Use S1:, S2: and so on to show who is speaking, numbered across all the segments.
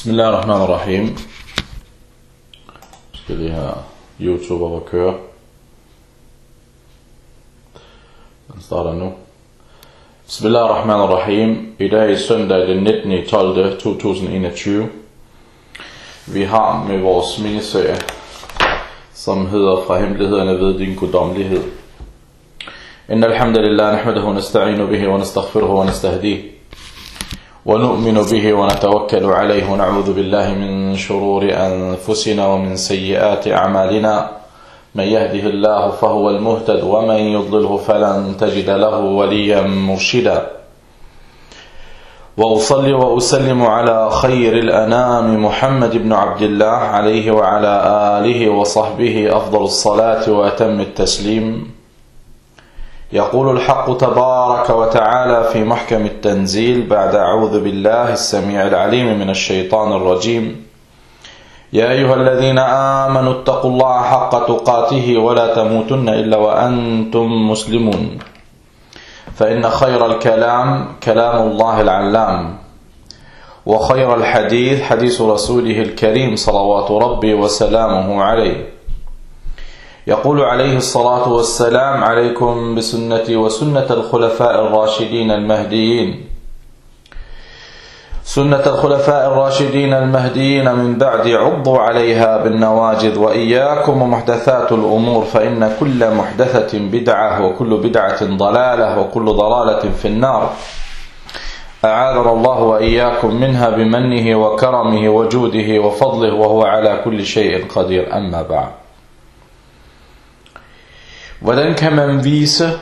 S1: Bismillahirrahmanirrahim. Skal lige have YouTube op at køre. Den starter nu. Bismillahirrahmanirrahim. I dag er søndag den 19.12.2021. Vi har med vores miniserie, som hedder Fra hemmelighederne ved din guddommelighed. Inna alhamdulillah nahmaduhu wa nasta'inu bihi wa nastaghfiruhu wa nastahdihi ونؤمن به ونتوكل عليه ونعوذ بالله من شرور أنفسنا ومن سيئات أعمالنا من يهده الله فهو المهتد ومن يضلله فلن تجد له وليا مرشدا وأصلي وأسلم على خير الأنام محمد بن عبد الله عليه وعلى آله وصحبه أفضل الصلاة وأتم التسليم. يقول الحق تبارك وتعالى في محكم التنزيل بعد أعوذ بالله السميع العليم من الشيطان الرجيم يا أيها الذين آمنوا اتقوا الله حق تقاته ولا تموتن إلا وأنتم مسلمون فإن خير الكلام كلام الله العلام وخير الحديث حديث رسوله الكريم صلوات ربي وسلامه عليه. يقول عليه الصلاة والسلام عليكم بسنتي وسنة الخلفاء الراشدين المهديين سنة الخلفاء الراشدين المهديين من بعد عضوا عليها بالنواجذ وإياكم ومحدثات الأمور فإن كل محدثة بدعة وكل بدعة ضلالة وكل ضلالة في النار أعاذنا الله وإياكم منها بمنه وكرمه وجوده وفضله وهو على كل شيء قدير. أما بعد. Hvordan kan man vise,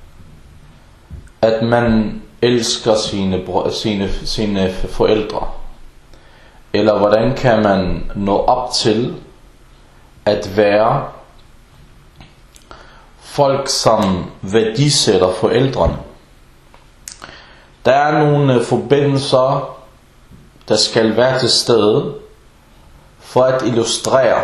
S1: at man elsker sine forældre? Eller hvordan kan man nå op til at være folk, som værdisætter forældrene? Der er nogle forbindelser, der skal være til stede for at illustrere,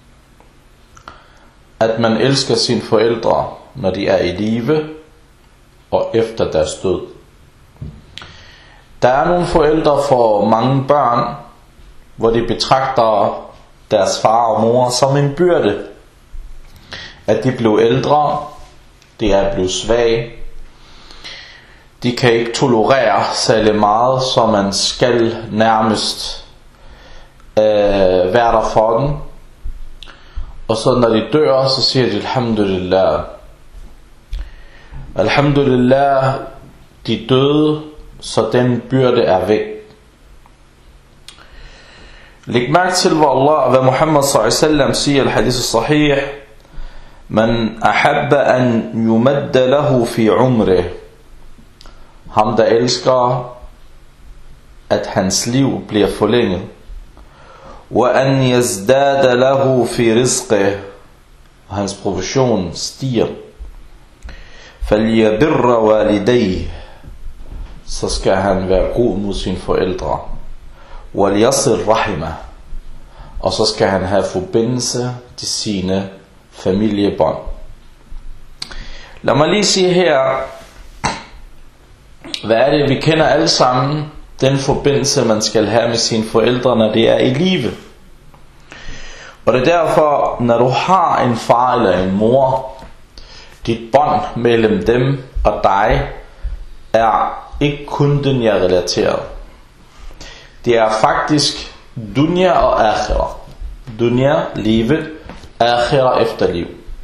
S1: at man elsker sine forældre, når de er i live og efter deres død. Der er nogle forældre for mange børn, hvor de betragter deres far og mor som en byrde. At de blev ældre, de er blevet svage, de kan ikke tolerere særlig meget, så man skal nærmest være der for dem. Og så når de dør, så siger de alhamdulillah. Alhamdulillah, de døde, så den byrde er væk. Læg mærke til, hvad Muhammad sallallahu alaihi wasallam siger i hadith sahih. Man ahabba an yumadda lahu fi umrih. Ham der elsker, at hans liv bliver forlænget. وأن يزداد له في رزقه, og hans provision stiger. فليبر والديه, så skal han være god mod sine forældre. وليصل رحمه, og så skal han have forbindelse til sine familiebånd. Lad mig lige sige her, hvad er det, vi kender alle sammen? Den forbindelse man skal have med sine forældre, når de er i live. Og det er derfor, når du har en far eller en mor, dit bånd mellem dem og dig er ikke kun dunya relateret. Det er faktisk dunya og akhira. Dunya, livet, akhira, efterliv.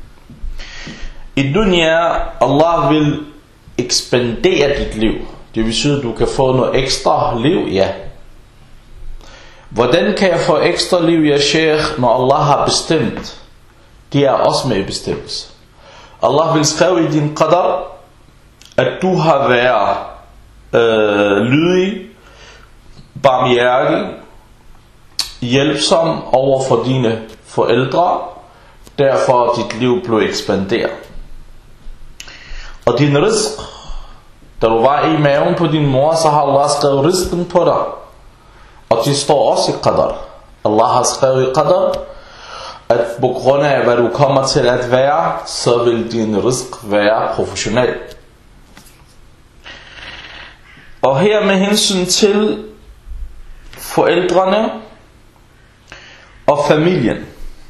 S1: I dunya, Allah vil ekspandere dit liv. Det vil sige, at du kan få noget ekstra liv, ja. Hvordan kan jeg få ekstra liv, ja sheikh, når Allah har bestemt? Det er også med i bestemmelse. Allah vil skrive i din qadar, at du har været lydig, barmhjertig, hjælpsom over for dine forældre, derfor dit liv blev ekspanderet. Og din rizq, da du var i maven på din mor, så har Allah skrevet rizqen på dig. Og det står også i qadar. Allah har skrevet i qadar, at på grund af hvad du kommer til at være, så vil din rizq være professionel. Og her med hensyn til forældrene og familien.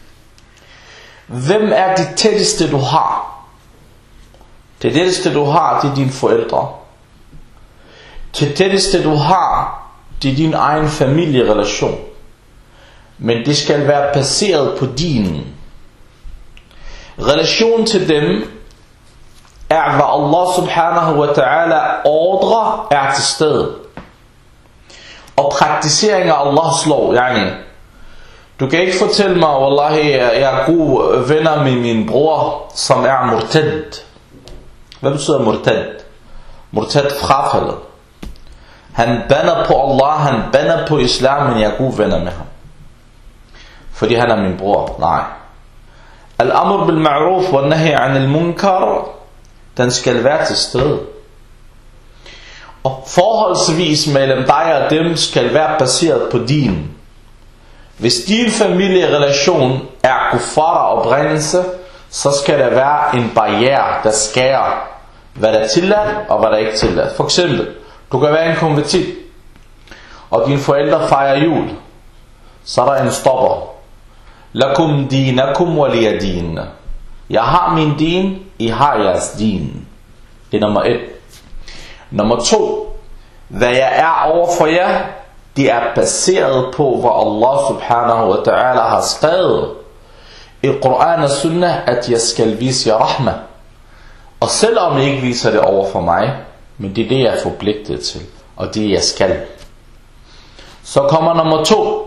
S1: Hvem er det tætteste du har? Det tætteste du har, det er dine forældre. Det tætteste du har, det er din egen familierelation. Men det skal være baseret på din relation til dem, er hvad Allah subhanahu wa ta'ala ordrer er til stede. Og praktisering af Allahs lov, yani. Du kan ikke fortælle mig, wallahi, jeg er gode venner med min bror, som er murtad. Hvad betyder murtad? Murtad frafaldet. Han bander på Allah, han bander på islam, men jeg er gode venner med ham. Fordi han er min bror. Nej. Al-amr bil ma'ruf wa nahi an al-munkar, den skal være til stede. Og forholdsvis mellem dig og dem skal være baseret på din. Hvis din familierelation er kuffar og oprindelse, så skal der være en barriere, der skærer, hvad der er tilladt og hvad der ikke er tilladt. For eksempel, du kan være en konvertit, og dine forældre fejrer jul. Så er der en stopper. Lakum dinakum waliya din. Jeg har min din, I har jeres din. Det er nummer 1. Nummer 2. Hvad jeg er over for jer, det er baseret på, hvad Allah subhanahu wa ta'ala har skrevet i Koran og Sunnah, at jeg skal vise jer rahma. Og selvom jeg ikke viser det over for mig, men det er det, jeg er forpligtet til, og det jeg skal. Så kommer nummer 2.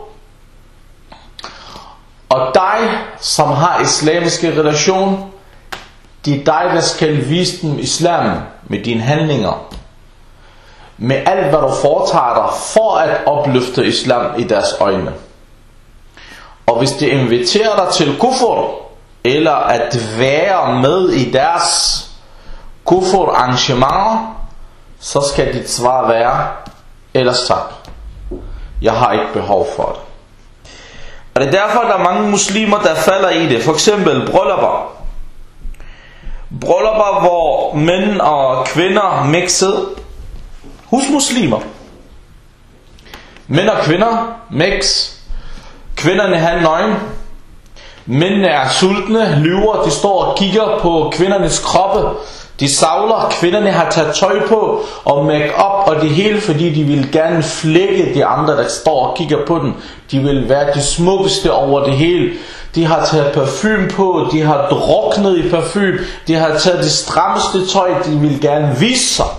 S1: Og dig, som har islamiske relation, det er dig, der skal vise dem islam med dine handlinger. Med alt, hvad du foretager dig, for at opløfte islam i deres øjne. Og hvis de inviterer dig til kufur, eller at være med i deres kufur arrangementer, så skal dit svar være, ellers tak. Jeg har ikke behov for det. Og det er derfor, der er mange muslimer, der falder i det. For eksempel bryllupper. Bryllupper, hvor mænd og kvinder mixede. Hos muslimer. Mænd og kvinder mix. Kvinderne har nøgen. Mændene er sultne, lyver, de står og kigger på kvindernes kroppe. De savler, kvinderne har taget tøj på og make-up og det hele, fordi de vil gerne flække de andre, der står og kigger på den. De vil være de smukkeste over det hele. De har taget parfume på, de har druknet i parfume, de har taget det strammeste tøj, de vil gerne vise sig.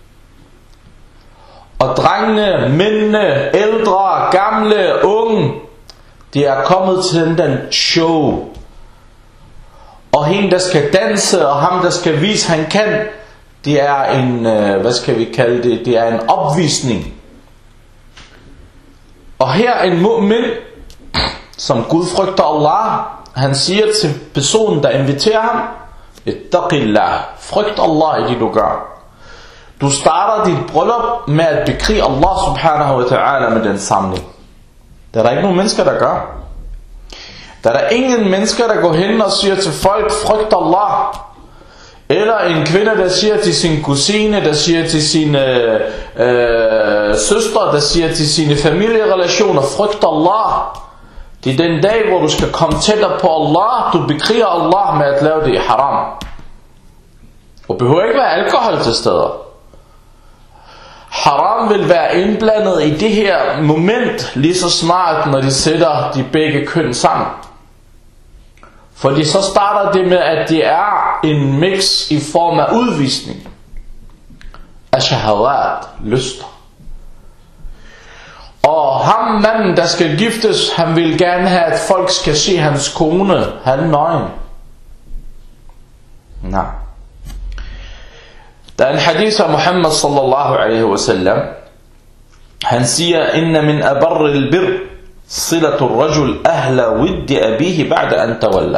S1: Og drengene, mændene, ældre, gamle, unge, de er kommet til den show. Og hende der skal danse, og ham der skal vise han kan, det er en, hvad skal vi kalde det, det er en opvisning. Og her en mu'min, som Gud frygter Allah, han siger til personen der inviterer ham, ittaqillah, frygt Allah i det du gør. Du starter dit bryllup med at bekrige Allah subhanahu wa ta'ala med den samling. Det er der ikke nogen mennesker der gør. Der er ingen mennesker der går hen og siger til folk, frygt Allah. Eller en kvinde der siger til sin kusine, der siger til sine søstre, der siger til sine familierelationer, frygt Allah. Det er den dag hvor du skal komme tættere på Allah. Du bekriger Allah med at lave det i haram. Og behøver ikke være alkohol til steder. Haram vil være indblandet i det her moment lige så snart, når de sætter de begge køn sammen. Fordi så starter det med, at det er en mix i form af udvisning af shahawat, lyster. Og ham manden, der skal giftes, han vil gerne have, at folk skal se hans kone, han nøgen. Nej. Der er en hadith af Muhammad sallallahu alaihi wasallam. Han siger, inna min abarri al-bir silatu ar-rajul ahla widdi abihi ba'da an tawalla.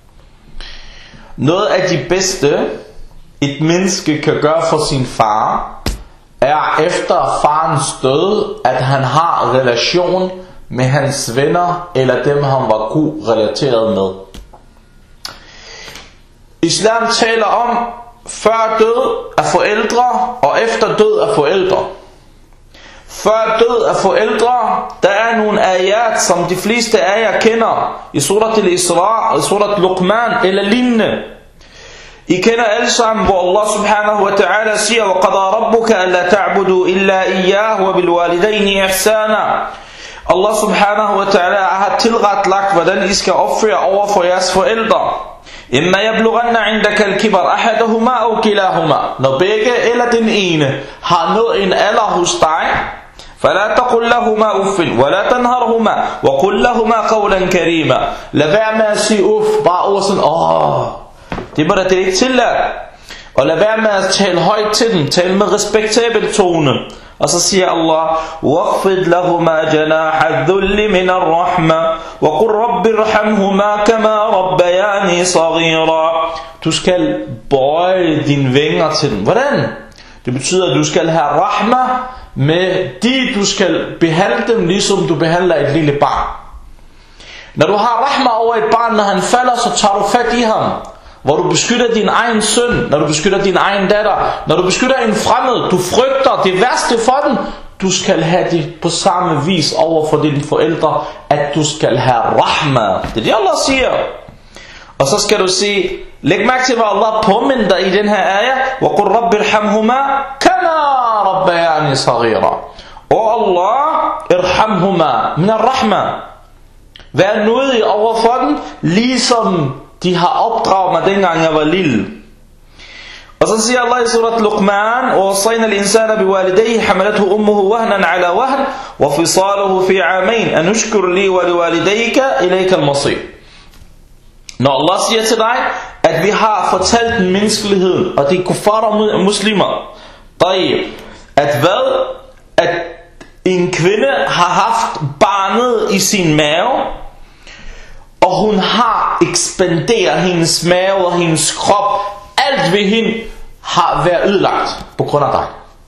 S1: Noget af de bedste et menneske kan gøre for sin far, er efter farens død, at han har relation med hans venner eller dem han var god relateret med. Islam taler om før død af forældre og efter død af forældre. før død af forældre. Der er nogle ayat, som de fleste af jer kender, i surat al-Isra, i surat Luqman eller lignende. I kender alle sammen, hvor Allah subhanahu wa ta'ala siger: وَقَضَى رَبُّكَ أَلَّا تَعْبُدُوا إِلَّا إِيَّاهُ وَبِالْوَالِدَيْنِ إِحْسَانًا. Allah subhanahu wa ta'ala har tilretlagt, hvordan I skal opføre over for jeres forældre. إِمَّا يَبْلُغَنَّ عِنْدَكَ الْكِبَرْ أَحَدُهُمَا أَوْ كِلَاهُمَا. Når begge eller den ene har nået en alder hos dig, فَلَا تَقُلْ لَهُمَا أُفٍّ وَلَا تَنْهَرْهُمَا وَقُلْ لَهُمَا قَوْلًا كَرِيمًا. Lad være med at sige bare ord sådan, det må da det ikke tilladt. Og lad være med at tale højt til dem, tale med respektabel tone. Og så siger Allah: وَخْفِضْ لَهُمَا جَنَاحَ الذُّلِّ مِنَ الرَّحْمَةِ وَقُلْ رَبِّ ارْحَمْهُمَا كَمَا رَبَّيَانِي صَغِيرًا. Du skal bøje dine vinger til dem. Hvordan? Det betyder, at du skal have rahma med de, du skal behandle dem, ligesom du behandler et lille barn. Når du har rahma over et barn, når han falder, så tager du fat i ham. Hvor du beskytter din egen søn, når du beskytter din egen datter, når du beskytter en fremmed, du frygter det værste for den, du skal have det på samme vis over for dine forældre, at du skal have rahma. Det er det Allah siger. Og så skal du sige, læg mærke til hvad Allah påminder dig i den her ayah: وَقُلْ رَبِّ ارْحَمْهُمَا كَمَا رَبَّيَانِي صَغِيرًا. Og Allah, irhamhuma min ar-rahma, vær nådig over for dem, ligesom de har opdraget mig dengang jeg var lille. Og så siger Allah i surat Luqman: وَوَصَّيْنَا الْإِنسَانَ بِوَالِدَيْهِ حَمَلَتْهُ أُمُّهُ وَهْنًا عَلَى وَهْنٍ وَفِصَالُهُ فِي عَامَيْنِ أَنِ اشْكُرْ لِي وَلِوَالِدَيْكَ إِلَيْكَ الْمَصِيرُ. Når Allah siger til dig, at vi har fortalt menneskeligheden, og det er kuffar og muslimer, at hvad? At en kvinde har haft barnet i sin mave, og hun har ekspanderet hendes mave og hendes krop. Alt ved hende har været ødelagt på grund af dig.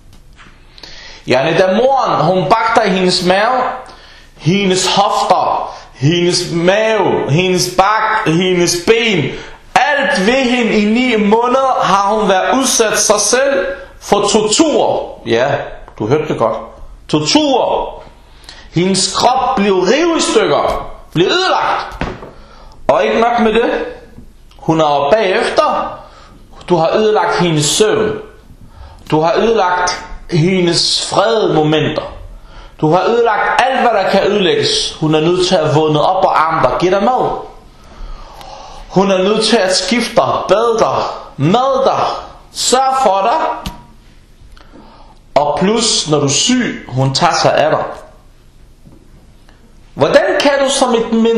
S1: Da moren hun bagte i hendes mave, hendes hofter, hendes mave, hendes bak, hendes ben, alt ved hende i 9 måneder har hun været udsat sig selv for tortur. Ja, du hørte det godt. Tortur. Hendes krop blev revet i stykker, blev ødelagt. Og ikke nok med det, hun er bagefter, du har ødelagt hendes søvn, du har ødelagt hendes fredmomenter, du har ødelagt alt hvad der kan ødelægges. Hun er nødt til at vågne op og arme dig, give dig mad. Hun er nødt til at skifte dig, bade dig, mad dig, sørge for dig. Og plus når du er syg, hun tager sig af dig. Hvordan kan du som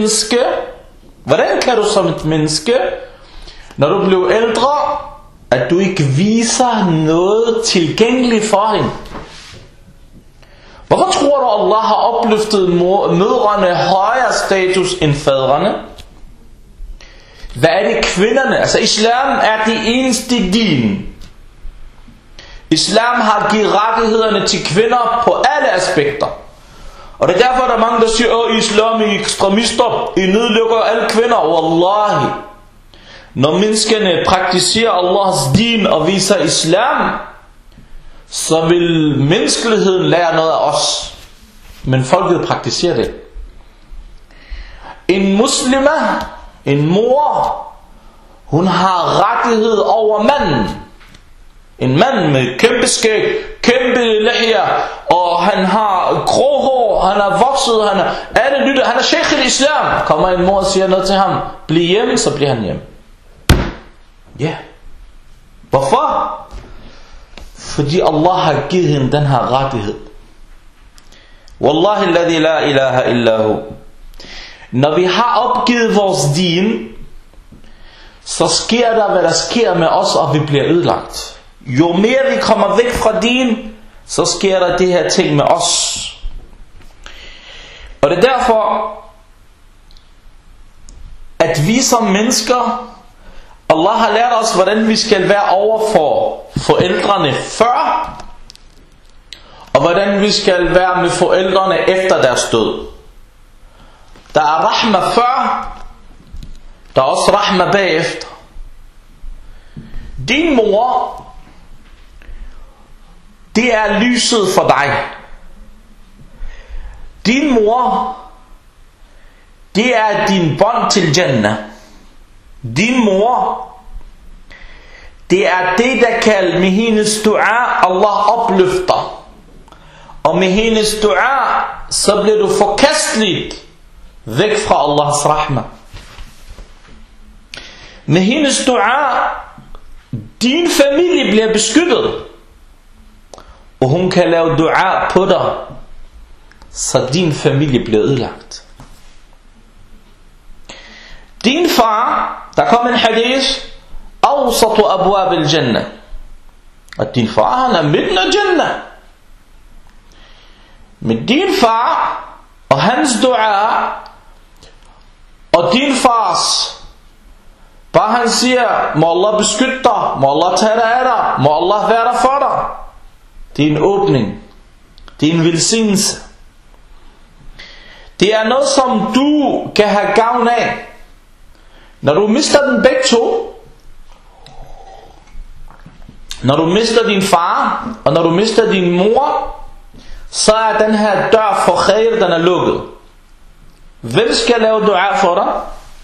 S1: et menneske, når du bliver ældre, at du ikke viser noget tilgængeligt for hende? Hvorfor tror du Allah har opløftet mødrene højere status end fædrene? Hvad er det kvinderne? Altså islam er det eneste din. Islam har givet rettighederne til kvinder på alle aspekter. Og det er derfor, der er mange, der siger, islam er ekstremister, I nedlukker alle kvinder. Wallahi. Når menneskene praktiserer Allahs din og viser islam, så vil menneskeligheden lære noget af os. Men folket praktiserer det. En muslima, en mor, hun har rettighed over manden. En mand med kæmpe skæg, kæmpe lihya, og han har grå hår, han er vokset, han er sheikh i islam. Kommer en mor og siger noget til ham, bliv hjemme, så bliver han hjemme. Ja. Hvorfor? Fordi Allah har givet hende den her rettighed. Wallahi alladhi la ilaha illahu. Når vi har opgivet vores din, så sker der hvad der sker med os, og vi bliver ødelagt. Jo mere vi kommer væk fra din, så sker der det her ting med os. Og det er derfor, at vi som mennesker, Allah har lært os, hvordan vi skal være over for forældrene før, og hvordan vi skal være med forældrene efter deres død. Der er rahma før, der er også rahma bagefter. Din mor, det er lyset for dig. Din mor, det er din bånd til Jannah. Din mor, det er det, der kalder med hendes dua, Allah opløfter. Og med hendes dua, så bliver du forkasteligt væk fra Allahs rahma. Med hendes dua, din familie bliver beskyttet. Og hun kan lave dua på dig, så din familie bliver ødelagt. Din far, der kom en hadith, awsatu abwab al-jannah. Og din far, han er midten af Jannah. Men din far og hans dua og din fars, bare han siger, må Allah beskytte dig, må Allah tage dig af dig, må Allah være der for dig. Det er en åbning. Det er en velsignelse. Det er noget, som du kan have gavn af. Når du mister den begge to, når du mister din far, og når du mister din mor, så er den her dør for khair, den er lukket. Hvem skal lave dua for dig?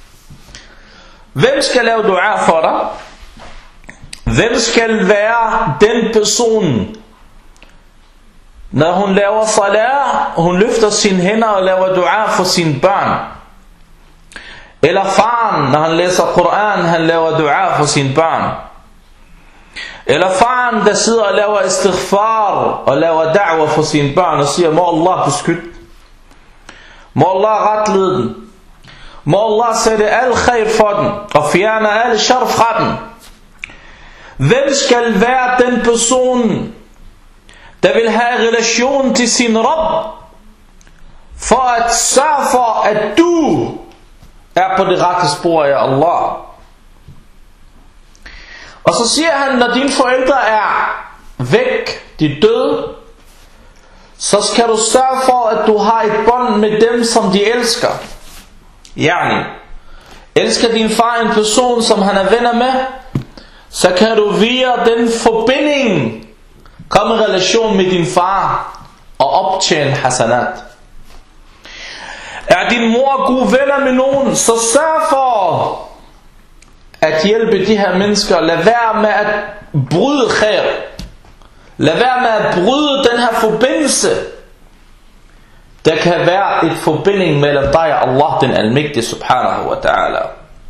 S1: Hvem skal lave dua for dig? Hvem skal være den person, når hun laver salat, hun løfter sine hænder og laver dua for sine børn? Eller faren, når han læser Koran, han laver dua for sine børn? Eller faren, der sidder og laver istighfar og laver da'wah for sine børn og siger, må Allah beskytte, må Allah retlede den, må Allah sætte al khair for den og fjerne al shar fra den. Hvem skal være den person, der vil have relation til sin Rabb, for at sørge for, at du er på det rette spor af Allah? Og så siger han, når dine forældre er væk, de er døde, så skal du sørge for, at du har et bånd med dem, som de elsker. Yani, elsker din far en person, som han er venner med, så kan du via den forbinding komme i relation med din far og optjene hasanat. Er din mor gode venner med nogen, så sørg for at hjælpe de her mennesker. Lad være med at bryde khair. Lad være med at bryde den her forbindelse. Der kan være et forbinding mellem dig og Allah, den almægtige subhanahu wa ta'ala.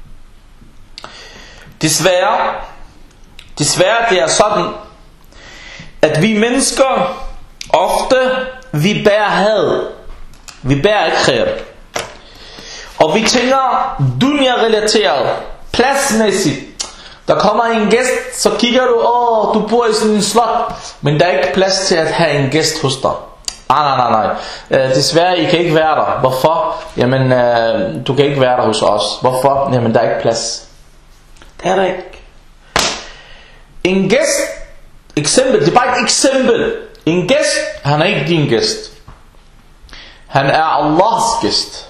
S1: Desværre det er sådan, at vi mennesker ofte, vi bærer had. Vi bærer ikke khair. Og vi tænker dunya-relateret, pladsmæssigt. Der kommer en gæst, så kigger du, du bor i sådan en slot, men der er ikke plads til at have en gæst hos dig. Nej. Desværre, I kan ikke være der. Hvorfor? Jamen, du kan ikke være der hos os. Hvorfor? Jamen, der er ikke plads. Det er der ikke. En gæst, eksempel, det er bare et eksempel. En gæst, han er ikke din gæst. Han er Allahs gæst.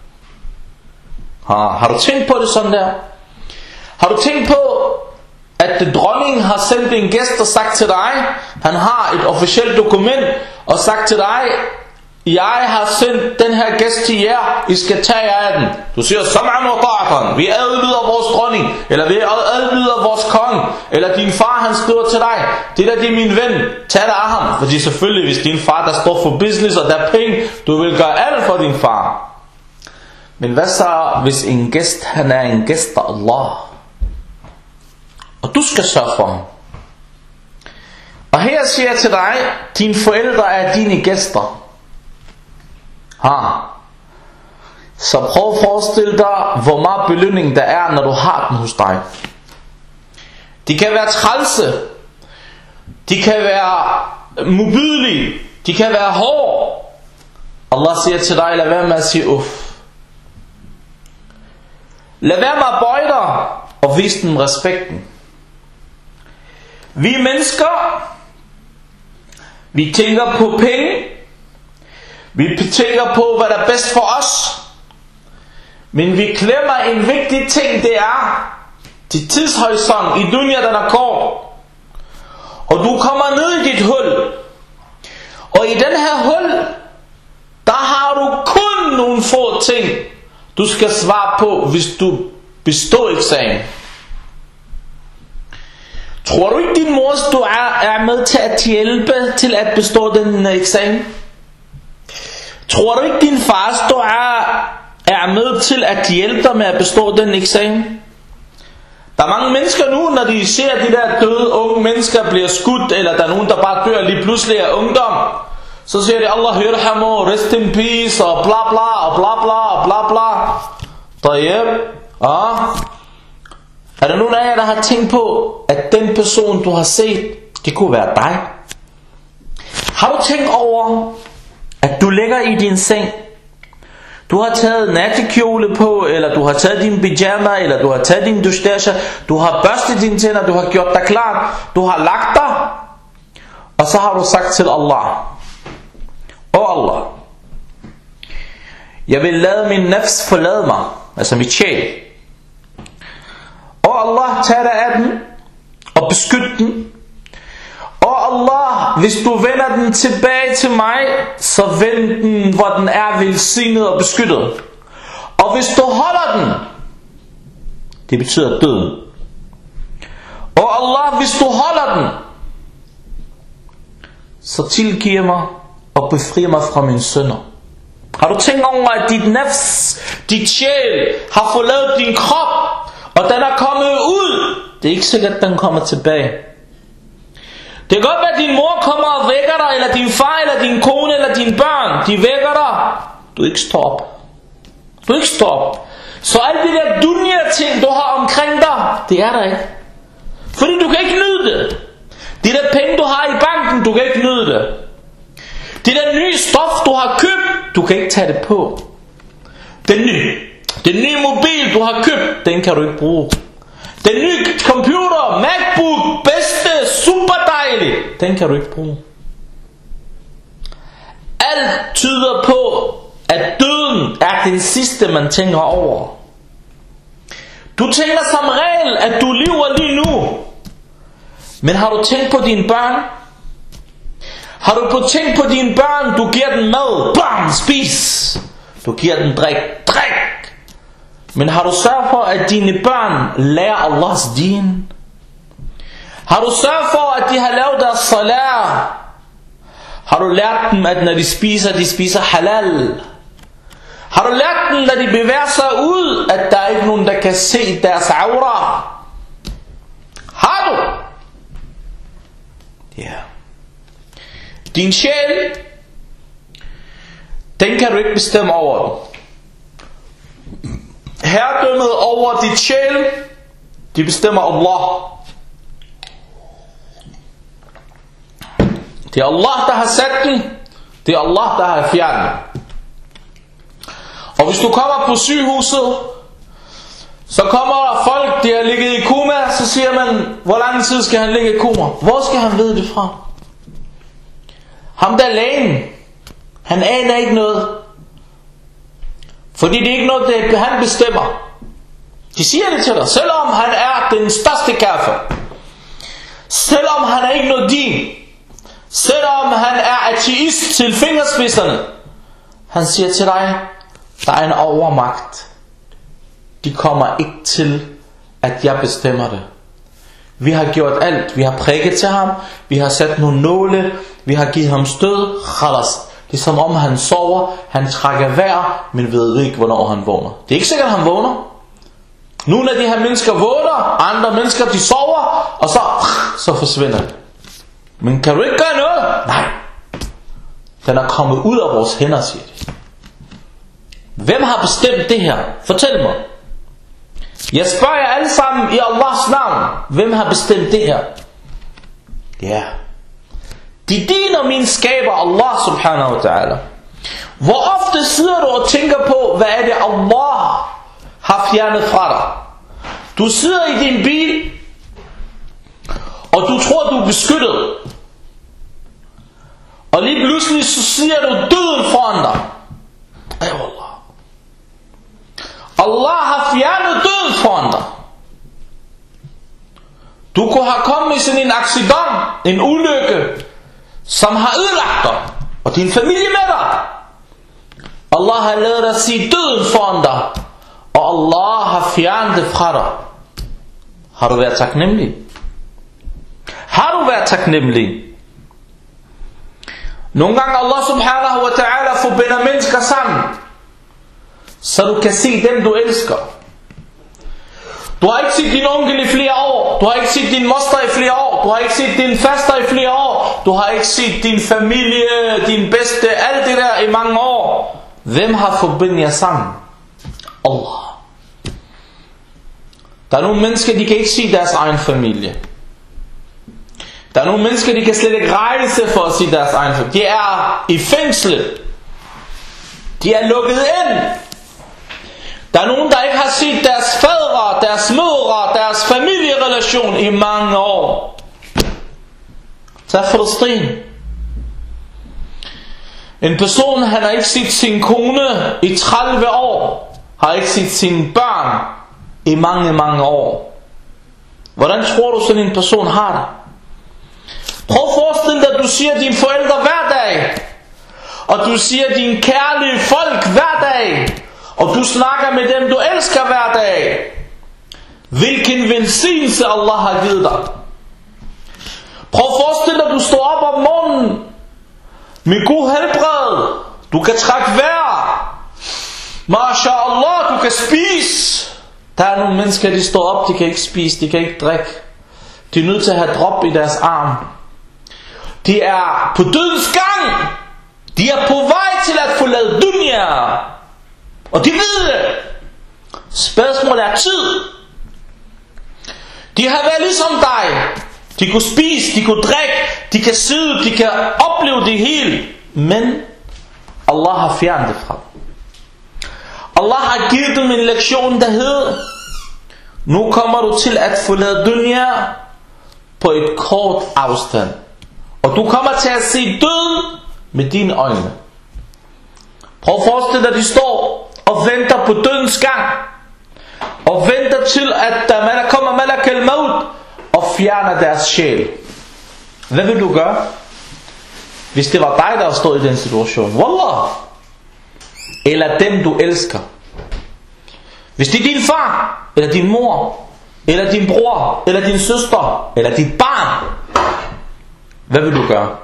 S1: Har du tænkt på det sådan der? Har du tænkt på, at dronningen har sendt en gæst og sagt til dig, han har et officielt dokument og sagt til dig, jeg har sendt den her gæst til jer, I skal tage jer af den. Du siger, sam'an wa ta'atan, vi adlyder vores dronning, eller vi adlyder vores konge, eller din far, han skriver til dig, det er min ven, tag dig af ham. Fordi selvfølgelig, hvis din far, der står for business, og der er penge, du vil gøre alt for din far. Men hvad så, hvis en gæst, han er en gæst af Allah, og du skal sørge for ham? Og her siger jeg til dig, dine forældre er dine gæster. Så prøv at forestille dig, hvor meget belønning der er, når du har den hos dig. De kan være trælse, de kan være modbydelige, de kan være hårde. Allah siger til dig, lad være med at sige uff. Lad være med at bøje dig og vise dem respekten. Vi mennesker, vi tænker på penge, vi tænker på, hvad der er bedst for os, men vi glemmer en vigtig ting, det er, til tidshorisont i dunya, den er kort, og du kommer ned i dit hul, og i den her hul, der har du kun nogle få ting, du skal svare på, hvis du består eksamen. Tror du ikke, din mors dua er med til at hjælpe til at bestå den eksamen? Tror du ikke, din fars dua er med til at hjælpe dig med at bestå den eksamen? Der er mange mennesker nu, når de ser de der døde unge mennesker bliver skudt, eller der er nogen, der bare dør lige pludselig af ungdom, så siger de, Allah yarhamu, rest in peace, og bla bla, og bla bla, og bla bla. Tayyib. Er der nogen af jer, der har tænkt på, at den person, du har set, det kunne være dig? Har du tænkt over, at du ligger i din seng, du har taget nattekjole på, eller du har taget din pyjama, eller du har taget din dushdasha, du har børstet dine tænder, du har gjort dig klar, du har lagt dig, og så har du sagt til Allah, Allah, jeg vil lade min nafs forlade mig, altså mit sjæl. Allah, tag dig af den og beskyt den. Allah, hvis du vender den tilbage til mig, så vend den, hvor den er velsignet og beskyttet. Og hvis du holder den, det betyder døden. Allah, hvis du holder den, så tilgiv mig og befri mig fra mine synder. Har du tænkt over, at dit nafs, dit sjæl, har forladt din krop, og den er kommet ud? Det er ikke sikkert, at den kommer tilbage. Det kan godt være, at din mor kommer og vækker dig, eller din far, eller din kone, eller dine børn, de vækker dig. Du ikke stop. Du ikke stop. Så alle de der dunya ting, du har omkring dig, det er der ikke. Fordi du kan ikke nyde det. De der penge, du har i banken, du kan ikke nyde det. Det der nye stof, du har købt, du kan ikke tage det på. Den nye mobil, du har købt, den kan du ikke bruge. Den nye computer, MacBook, bedste, super dejlig, den kan du ikke bruge. Alt tyder på, at døden er den sidste, man tænker over. Du tænker som regel, at du lever lige nu. Men har du tænkt på dine børn? Har du tænkt på dine børn? Du giver den mad, bam, spis. Du giver den drik. Men har du sørget for, at dine børn lærer Allahs din? Har du sørget for, at de har lavet deres salat? Har du lært dem, at når de spiser halal? Har du lært dem, når de bevæger sig ud, at der er ikke nogen, der kan se deres aura? Har du? Ja. Din sjæl, den kan du ikke bestemme over. Herredømmet over dit sjæl, de bestemmer Allah. Det er Allah, der har sat den. Det er Allah, der har fjernet. Og hvis du kommer på sygehuset, så kommer der folk, de har ligget i koma, så siger man, hvor lang tid skal han ligge i koma? Hvor skal han vide det fra? Ham der lægen, han aner ikke noget. Fordi det er ikke noget, det han bestemmer. De siger det til dig, selvom han er den største kafir, selvom han er ikke noget din, selvom han er ateist til fingerspidserne, han siger til dig, der er en overmagt. De kommer ikke til, at jeg bestemmer det. Vi har gjort alt. Vi har prikket til ham, vi har sat nogle nåle, vi har givet ham stød. Khalas. Det er som om han sover, han trækker vejr, men ved ikke hvornår han vågner. Det er ikke sikkert at han vågner. Nogle af de her mennesker vågner, andre mennesker de sover, og så forsvinder det. Men kan du ikke gøre noget? Nej. Den er kommet ud af vores hænder, siger de. Hvem har bestemt det her? Fortæl mig. Jeg spørger jer alle sammen i Allahs navn. Hvem har bestemt det her? Ja. De din og min skaber Allah subhanahu wa ta'ala. Hvor ofte sidder du og tænker på, hvad er det Allah har fjernet fra dig? Du sidder i din bil, og du tror du er beskyttet. Og lige pludselig så siger du døden foran dig. Allah. Allah har fjernet døden foran dig. Du kunne have kommet i sådan en accident, en ulykke, som har ødelagt dig og din familie med dig. Allah har lavet dig se døden foran dig, og Allah har fjernet det fra dig. Har du været taknemmelig? Har du været taknemmelig? Nogle gange Allah subhanahu wa ta'ala forbinder mennesker sammen, så du kan se dem du elsker. Du har ikke set din onkel i flere år. Du har ikke set din moster i flere år. Du har ikke set din faster i flere år. Du har ikke set din familie, din bedste, alt det der i mange år. Hvem har forbindet jer sammen? Allah. Der er nogle mennesker, de kan ikke se deres egen familie. Der er nogle mennesker, de kan slet ikke rejse for at se deres egen familie. De er i fængslet. De er lukket ind. Der er nogen, der ikke har set deres fædre, deres mødre, deres familierelation i mange år. Tag Filistin. En person, han har ikke set sin kone i 30 år. Har ikke set sine børn i mange år. Hvordan tror du sådan en person har det? Prøv at forestille dig, at du siger dine forældre hver dag, og du siger dine kærlige folk hver dag, og du snakker med dem du elsker hver dag. Hvilken velsignelse Allah har givet dig. Prøv at forestille dig, at du står op om morgenen med god helbred. Du kan trække vejr. MashaAllah, du kan spise. Der er nogle mennesker, de står op, de kan ikke spise, de kan ikke drikke. De er nødt til at have drop i deres arm. De er på dødens gang. De er på vej til at forlade dunya. Og de ved det. Spørgsmålet er tid. De har været ligesom dig. De kunne spise, de kunne drikke, de kan sidde, de kan opleve det hele. Men Allah har fjernet det fra dem. Allah har givet dem en lektion, der hedder: nu kommer du til at forlade dunya på et kort afstand. Og du kommer til at se døden med dine øjne. Prøv at forestille dig, de står og venter på dødens gang, og venter til at der kommer Malak al-Maut og fjerner deres sjæl. Hvad vil du gøre, hvis det var dig, der stod i den situation? Wallah. Eller dem du elsker. Hvis det er din far, eller din mor, eller din bror, eller din søster, eller dit barn, hvad vil du gøre?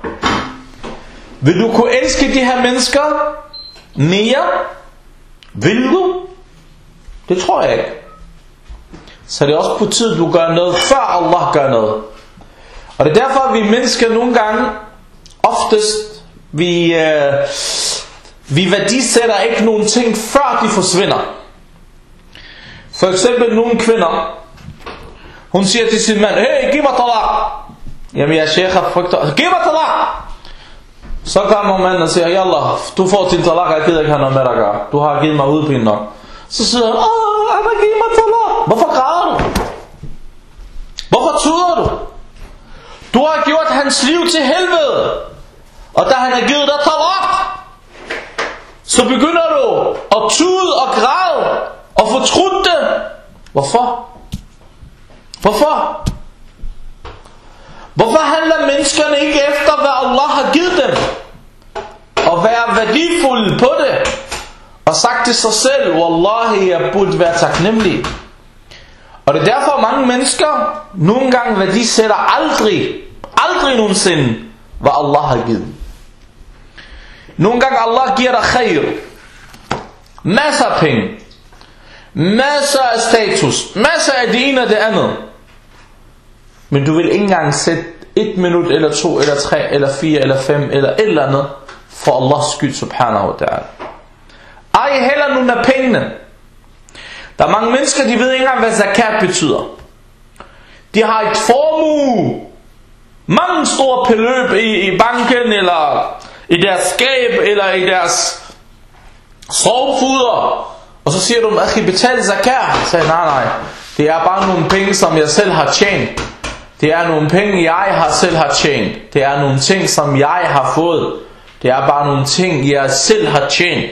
S1: Vil du kunne elske de her mennesker mere? Vil du? Det tror jeg ikke. Så det er også på tide, du gør noget, før Allah gør noget. Og det er derfor, at vi mennesker nogle gange, oftest, vi værdisætter ikke nogen ting, før de forsvinder. For eksempel nogle kvinder, hun siger til sin mand: hey, giv mig talaq. Jamen jeg sheikh frygter, giv mig talaq. Så kommer manden og siger: Yallah, du får din talaq, jeg gider ikke have noget med dig at gøre. Du har givet mig udpine nok. Så siger han: giv mig talaq. Hvorfor græder du? Hvorfor tuder du? Du har gjort hans liv til helvede. Og da han har givet dig talaq, så begynder du at tude og græde og fortrutte det. Hvorfor? Hvorfor? Hvorfor handler menneskerne ikke efter, hvad Allah har givet dem, og være værdifulde på det, og sagt til sig selv: Wallahi, jeg burde være taknemmelig. Og det er derfor, mange mennesker nogle gange værdisætter aldrig nogensinde, hvad Allah har givet dem. Nogle gange Allah giver dig khair, masser af penge, masser af status, masser af det ene og det andet, men du vil ikke engang sætte 1 minut, eller 2, eller 3, eller 4, eller 5, eller et eller andet, for Allahs skyld, subhanahu wa ta'ala. Ej heller nogle af pengene. Der er mange mennesker, de ved ikke engang, hvad zakat betyder. De har et formue, mange store beløb i banken, eller i deres skab, eller i deres sovepuder. Og så siger du: at I betaler zakat. Så siger nej, det er bare nogle penge, som jeg selv har tjent. Det er nogle penge, jeg selv har tjent. Det er nogle ting, som jeg har fået. Det er bare nogle ting, jeg selv har tjent.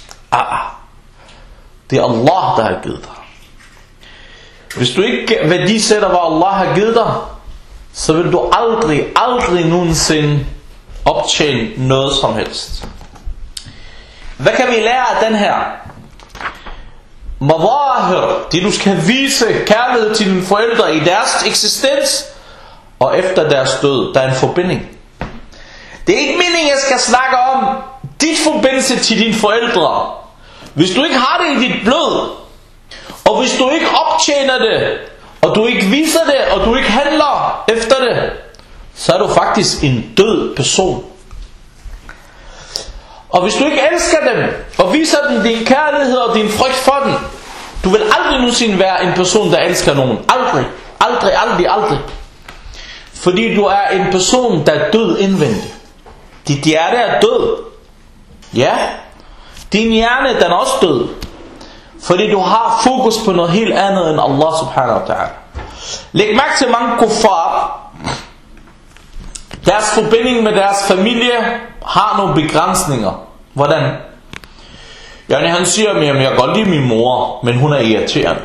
S1: Det er Allah, der har givet dig. Hvis du ikke værdisætter, hvad Allah har givet dig, så vil du aldrig nogensinde optjene noget som helst. Hvad kan vi lære af den her? Madahir, det du skal vise kærlighed til dine forældre i deres eksistens og efter deres død. Der er en forbinding. Det er ikke meningen, jeg skal snakke om dit forbindelse til dine forældre. Hvis du ikke har det i dit blod, og hvis du ikke optjener det, og du ikke viser det, og du ikke handler efter det, så er du faktisk en død person. Og hvis du ikke elsker dem, og viser dem din kærlighed og din frygt for dem, du vil aldrig nogensinde være en person, der elsker nogen. Aldrig, aldrig, aldrig, aldrig. Fordi du er en person, der er død indvendigt. Dit hjerte er død. Ja, din hjerne, den er også død. Fordi du har fokus på noget helt andet end Allah subhanahu wa ta'ala. Læg mærke til mange kuffar. Deres forbinding med deres familie har nogle begrænsninger. Hvordan? Yani han siger, at jeg kan godt lide min mor, men hun er irriterende.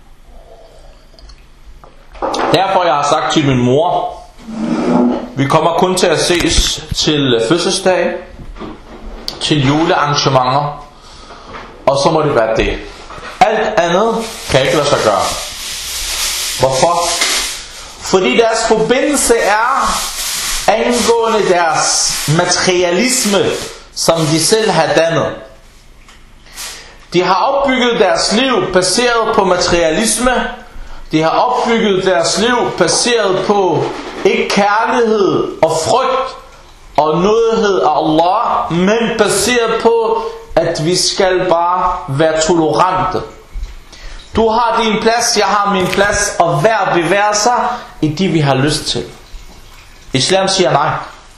S1: Derfor jeg har sagt til min mor, vi kommer kun til at ses til fødselsdag, til julearrangementer, og så må det være det. Alt andet kan ikke lade sig gøre. Hvorfor? Fordi deres forbindelse er angående deres materialisme, som de selv har dannet. De har opbygget deres liv baseret på materialisme. De har opbygget deres liv baseret på ikke kærlighed og frygt og nådighed af Allah, men baseret på, at vi skal bare være tolerante. Du har din plads, jeg har min plads, og hver bevæger sig i det, vi har lyst til. Islam siger nej.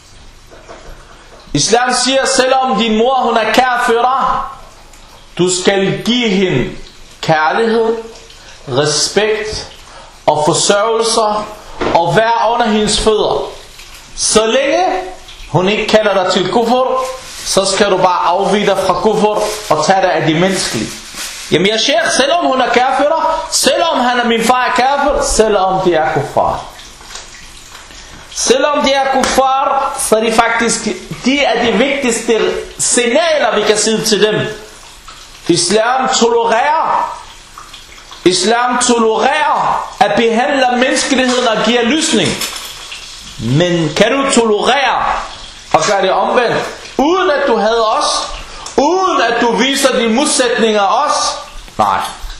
S1: Islam siger, selvom din mor hun er kafira, du skal give hende kærlighed, respekt og forsørgelser og være under hendes fødder. Så længe hun ikke kalder dig til kufur, så skal du bare afvige dig fra kufur og tage dig af de menneskelige. Jamen jeg siger, selvom hun er kafira, selvom han er min far er kafir, selvom de er kuffar. Selvom de er kuffar, så er de faktisk de er de vigtigste signaler, vi kan sige til dem. Islam tolererer at behandle menneskeligheden og giver løsning. Men kan du tolerere og gøre det omvendt, uden at du hader os, uden at du viser de modsætninger af os? Nej.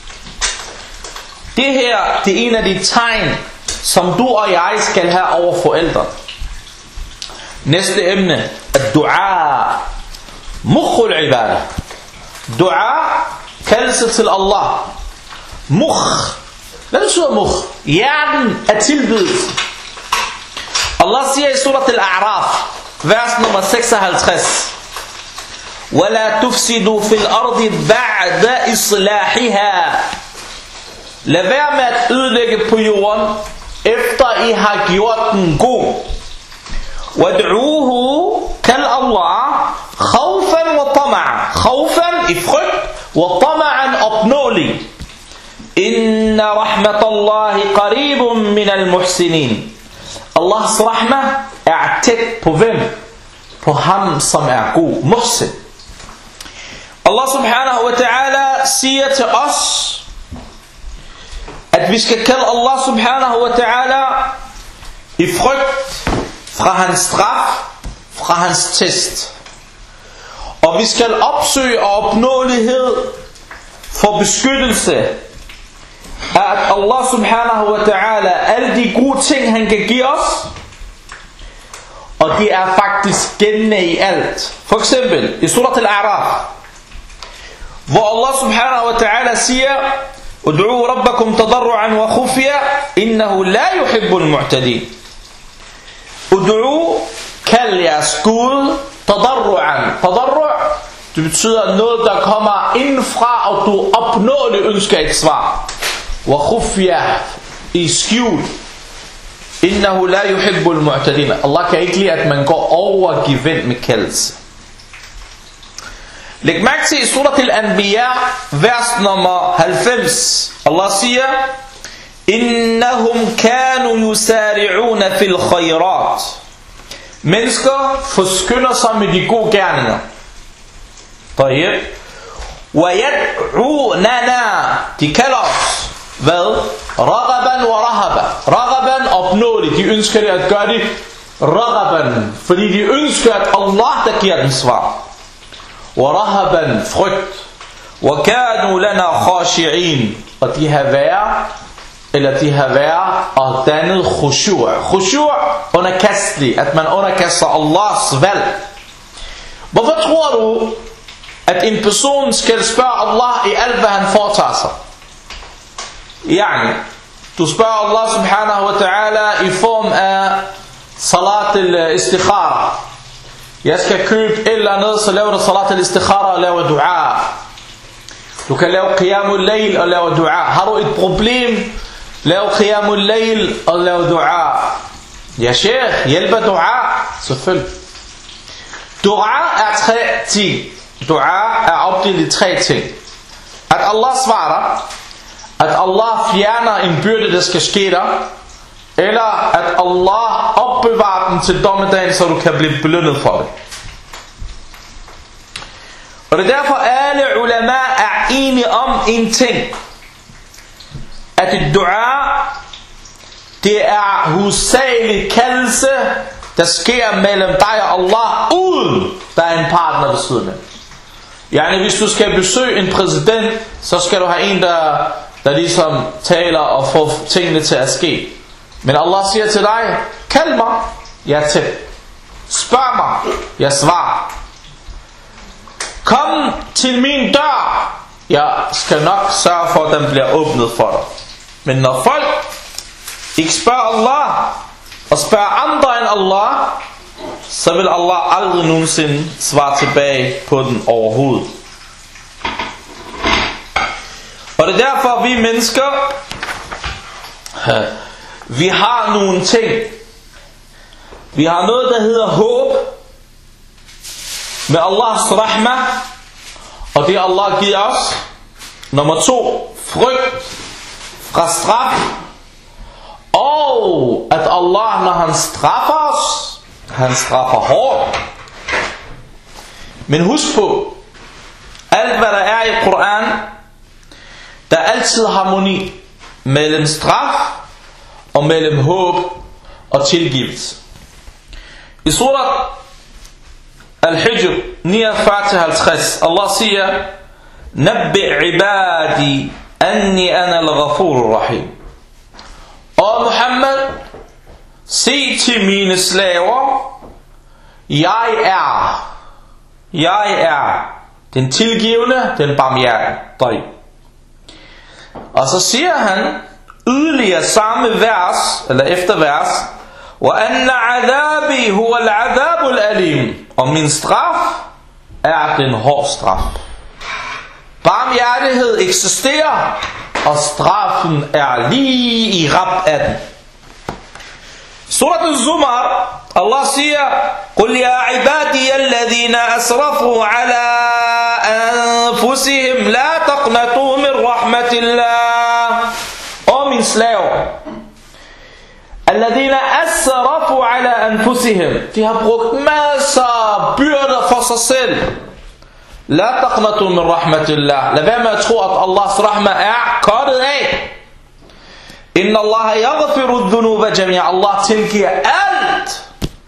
S1: Det her, det er en af de tegn, som du og jeg skal have over forældre. Næste emne, dua, mukhul ibadah. Dua, kaldelse til Allah. Mukh, hvad betyder mukh? Hjernen er tilbedelse. Allah siger i surat al-A'raf, vers nummer 56, وَلَا تُفْسِدُوا فِي الْأَرْضِ بَعْدَ إِصْلَاحِهَا. Lad være med at ødelægge på jorden, efter I har gjort den god. وَدْعُوهُ كَلْ اللَّهِ خَوْفًا وَطَمَعًا. Khawfan i frygt, وَطَمَعًا opnåelig. إِنَّ رَحْمَةَ اللَّهِ قَرِيبٌ مِنَ الْمُحْسِنِينَ. Allahs rahmah er tæt på hvem? På ham som er god, muhsin. Allah subhanahu wa ta'ala siger til os, at vi skal kalde Allah subhanahu wa ta'ala i frygt fra hans straf, fra hans test. Og vi skal opsøge opnåelighed for beskyttelse af at Allah subhanahu wa ta'ala, alle de gode ting han kan give os, og de er faktisk gældende i alt. For eksempel i surat al-A'raf, hvor Allah subhanahu wa ta'ala siger, ud'u rabbakum tadarru'an wa khufya, innahu la yuhibbul mu'tadin. Ud'u, kald jeres Gud, tadarru'an. Tadarru' det betyder noget der kommer indenfra, og du opnåeligt ønsker et svar. Wa khufya, i skjul. Innahu la yuhibbul mu'tadin. Allah kan ikke lide at man går over gevind med kaldelse. Læg mærke til i surat al-Anbiya, vers nummer 90. Allah siger, innahum kanu yusari'una fil khayrat. Mennesker forskynder sig med de gode gerninger. طيب. وَيَدْعُونَنَا, de kalder os, hvad? Ragaban wa rahaba. Ragaban, opnåeligt, de ønsker det at gøre det ragaban, fordi de ønsker at Allah, der giver dem svar. Wa rahaban, frygt. Wa kanu lana khashi'in, og de har været og dannet khushu'. Khushu' underkastelig, at man underkaster Allahs valg. Hvorfor tror du, at en person skal spørge Allah i alt, hvad han foretager sig? Du spørger Allah subhanahu wa ta'ala i form af salat al-istikhara. Jeg skal købe et eller andet, så laver du salat al-istikhara og laver dua. Du kan lave qiyamul layl og lave dua. Har du et problem, lav qiyamul layl og lav dua. Ja, sheikh, hjælper dua? Selvfølgelig. Dua er 3 ting. Dua er opdelt i 3 ting. At Allah svarer, at Allah fjerner en byrde, der skal ske dig, eller at Allah opbevarer den til dommedagen, så du kan blive belønnet for det. Og det er derfor, alle ulama er enige om en ting. At et dua, det er hovedsageligt kaldelse, der sker mellem dig og Allah, uden der er en partner ved siden af. Hvis du skal besøge en præsident, så skal du have en, der ligesom taler og får tingene til at ske. Men Allah siger til dig, kald mig, jeg er til. Spørg mig, jeg svarer. Kom til min dør, jeg skal nok sørge for, at den bliver åbnet for dig. Men når folk ikke spørger Allah, og spørger andre end Allah, så vil Allah aldrig nogensinde svare tilbage på den overhovedet. Og det er derfor, vi mennesker, vi har nogle ting. Vi har noget, der hedder håb med Allahs rahmah, og det Allah giver os. Nummer 2, frygt fra straf. Og at Allah, når han straffer os, han straffer hårdt. Men husk på, alt hvad der er i Koran, der er altid harmoni mellem straf og mellem håb og tilgivelse. I surat Al-Hijr 49-50, Allah siger, Nabbi' ibadi anni ana al-ghafur rahim. Og Muhammad, sig til mine slaver, jeg er den tilgivende, den barmhjertige. Og så siger han yderligere samme vers, eller eftervers, وَأَنَّ عَذَابِي هُوَ الْعَذَابُ الْأَلِيمُ, og min straf er den hårde straf. Barmhjertighed eksisterer, og straffen er lige i rap af den. Surat al-Zumar, Allah siger, قُلْ يَا عِبَادِيَ الَّذِينَ أَسْرَفُوا عَلَىٰ أَنفُسِهِمْ لَا تَقْنَطُوا مِنْ رَحْمَةِ اللَّهِ. Og min slaver, الَّذِينَ أَسْرَفُوا عَلَىٰ أَنفُسِهِمْ, de har brugt masser byrder for sig selv. La taqnatu min rahmatillah. Lad være med at tro, at Allahs rahmah er kortet af. Inna Allah yaghfiru dhunuba jami'a. Allah tilgiver alt.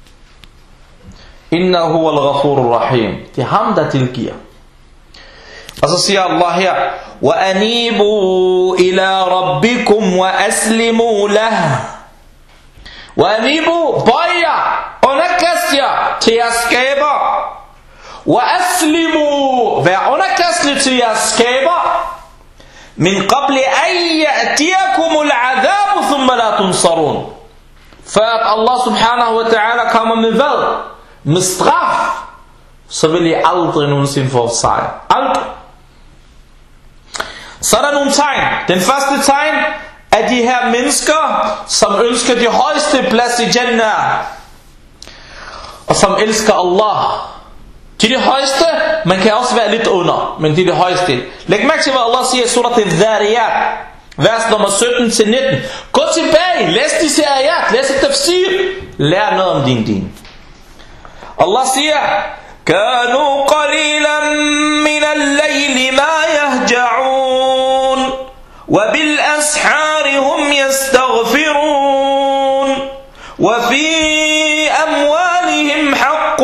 S1: Innahu al-ghafurur rahim. Det er ham, der tilgiver. Og så siger Allah her, وَأَنِيبُوا إِلَىٰ رَبِّكُمْ وَأَسْلِمُوا لَهُ. وَأَنِيبُوا, bøj jer, underkast jer til jeres skaber. وَأَسْلِمُوا, vær underkastelig til jeres skaber. مِنْ قَبْلِ أَنْ يَأْتِيَكُمُ الْعَذَابُ ثُمَّ لَا تُنْصَرُونَ. Før at Allah subhanahu wa ta'ala kommer med hvad? Med straf, så vil I aldrig nogensinde få sejr. Aldrig. Så er der nogle tegn. Den første tegn er de her mennesker, som ønsker de højeste plads i Jannah, og som elsker Allah. De er det højeste, man kan også være lidt under, men de er det højeste. Læg mærke til, hvad Allah siger i surat al-Dhariyat, vers nummer 17-19. Gå tilbage, læs disse ayat, læs et tafsir, lær noget om din din. Allah siger, كانوا قليلا من الليل ما يهجعون وبالأسحار هم يستغفرون وفي أموالهم حق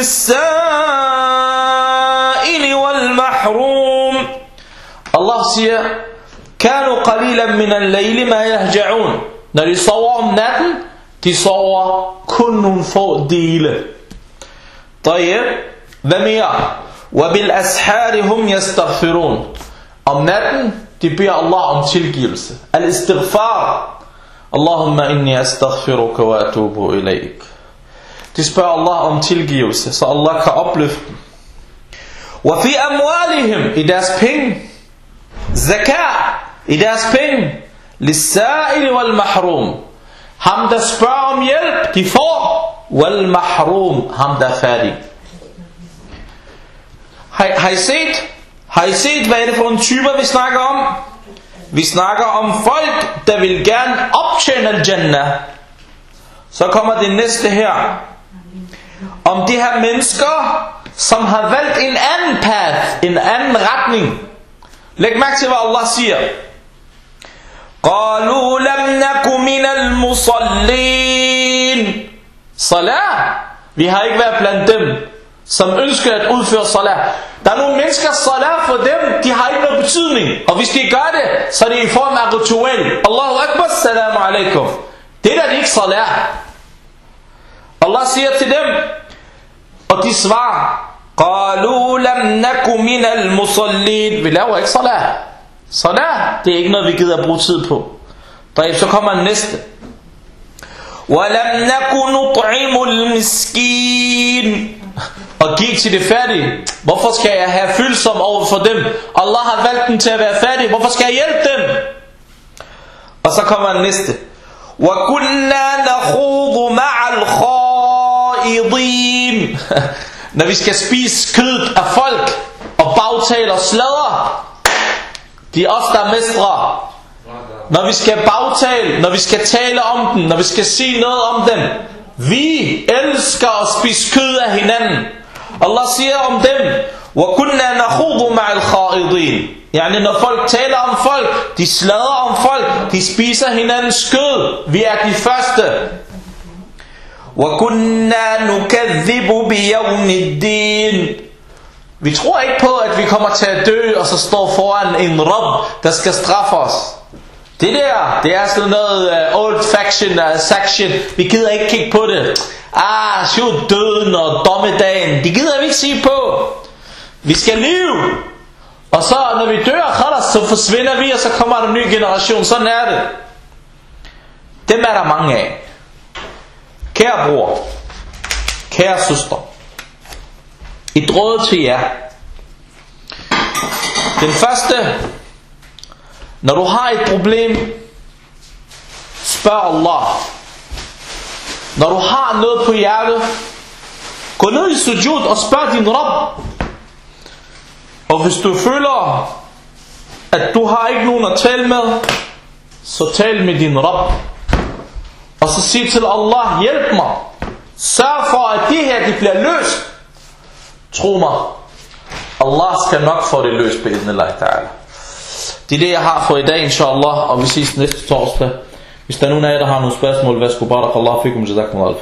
S1: للسائل والمحروم. Allah siger, كانوا قليلا من الليل ما يهجعون. Når de sover om natten, de sover kun nogle få dele. طيب, hvad mere? وبالأسحار هم يستغفرون. Om natten, de beder Allah om tilgivelse. Al-istighfar. Allahumma inni astaghfiruka wa atubu ilayk. De spørger Allah om tilgivelse, så Allah kan opløfte dem. وفي أموالهم, i deres penge. Zakat, i deres penge. للسائل والمحروم, ham der spørger om hjælp, de får. والمحروم, ham der er fattig. Har I set, hvad er det for nogle typer vi snakker om? Vi snakker om folk, der vil gerne optjene al-Jannah. Så kommer det næste her. Om de her mennesker, som har valgt en anden path, en anden retning. Læg mærke til, hvad Allah siger. قالوا لم نك من المصلين. Salat. Vi har ikke været blandt dem, som ønsker at udføre salat. Der er nogle mennesker, salat for dem, de har ikke noget betydning. Og hvis de gør det, så er det i form af ritual. Allahu Akbar, salamu alaikum. Det der er ikke salat. Allah siger til dem, og de svarer, قالوا لم نك من المصلين. Vi laver ikke salat. Salat, det er ikke noget, vi gider at bruge tid på. Så kommer den næste. وَلَمْ نَكُ نُطْعِمُ الْمِسْكِينَ. Og giv til det fattige. Hvorfor skal jeg have følsom over for dem? Allah har valgt dem til at være fattige. Hvorfor skal jeg hjælpe dem? Og så kommer den næste. وَكُنَّا نَخُوضُ مَعَ الْخَائِضِينَ. Når vi skal spise kødet af folk og bagtale og sladre, de er os, der er mestre. Når vi skal bagtale, når vi skal tale om dem, når vi skal sige noget om dem, vi elsker at spise kød af hinanden. Allah siger om dem, وَكُنَّا نَخُوضُ مَعَ الْخَائِضِينَ. Yani når folk taler om folk, de sladrer om folk, de spiser hinandens kød. Vi er de første. وَكُنَّا نُكَذِّبُ بِيَوْمِ الدِّينِ. Vi tror ikke på, at vi kommer til at dø, og så står foran en Rabb, der skal straffe os. Det der, det er sådan noget old faction. Vi gider ikke kigge på det. Døden og dommedagen, det gider vi ikke sige på. Vi skal leve. Og så når vi dør, så forsvinder vi, og så kommer der en ny generation. Sådan er det. Dem er der mange af. Kære bror, kære søster, et råd til jer. Den første, når du har et problem, spørg Allah. Når du har noget på hjertet, gå ned i sujud og spørg din Rabb. Og hvis du føler, at du har ikke nogen at tale med, så tal med din Rabb. Og så sig til Allah, hjælp mig. Sørg for, at det her det bliver løst. Tro mig, Allah skal nok få det løst på idnillah ta'ala. Det er det, jeg har for i dag, inshallah, og vi ses næste torsdag. Hvis der er nogen af jer, der har nogle spørgsmål, værsgo, barakallahu fikum, jazakumullah.